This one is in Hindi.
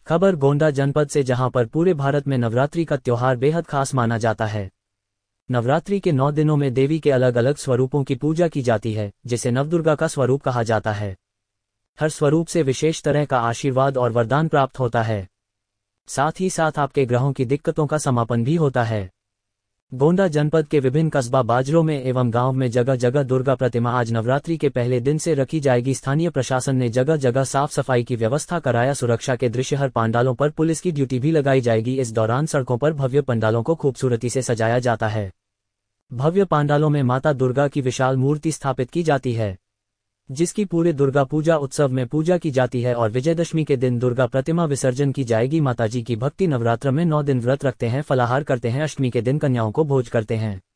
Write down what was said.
खबर गोंडा जनपद से, जहां पर पूरे भारत में नवरात्रि का त्योहार बेहद खास माना जाता है। नवरात्रि के 9 दिनों में देवी के अलग अलग स्वरूपों की पूजा की जाती है, जिसे नवदुर्गा का स्वरूप कहा जाता है। हर स्वरूप से विशेष तरह का आशीर्वाद और वरदान प्राप्त होता है। साथ ही साथ आपके ग्रहों की दिक्कतों का समापन भी होता है। गोंडा जनपद के विभिन्न कस्बा बाजारों में एवं गांव में जगह जगह दुर्गा प्रतिमा आज नवरात्रि के पहले दिन से रखी जाएगी। स्थानीय प्रशासन ने जगह जगह साफ सफाई की व्यवस्था कराया। सुरक्षा के दृश्य हर पंडालों पर पुलिस की ड्यूटी भी लगाई जाएगी। इस दौरान सड़कों पर भव्य पंडालों को खूबसूरती से सजाया जाता है। भव्य पंडालों में माता दुर्गा की विशाल मूर्ति स्थापित की जाती है, जिसकी पूरे दुर्गा पूजा उत्सव में पूजा की जाती है और विजयदशमी के दिन दुर्गा प्रतिमा विसर्जन की जाएगी। माताजी की भक्ति नवरात्र में 9 दिन व्रत रखते हैं, फलाहार करते हैं, अष्टमी के दिन कन्याओं को भोज करते हैं।